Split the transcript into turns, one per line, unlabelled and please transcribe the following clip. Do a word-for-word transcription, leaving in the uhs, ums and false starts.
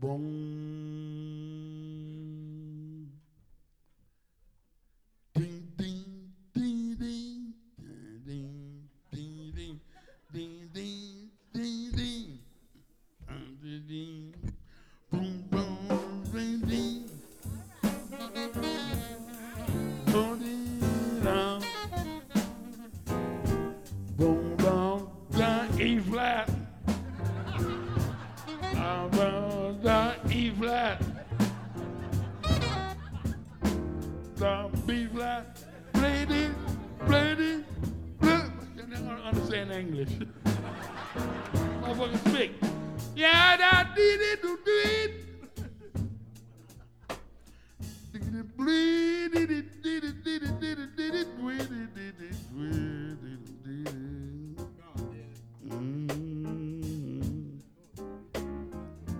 boom. Ding, ding, ding, ding, ding, ding, ding, ding, ding, ding, ding, ding, ding, boom, boom, ding, ding, boom, ding, down, boom, down, down, E flat, down, down, down, E flat, down, B flat, play this, play this, play. You're not gonna understand English. Motherfucker speak. Yeah, that did it.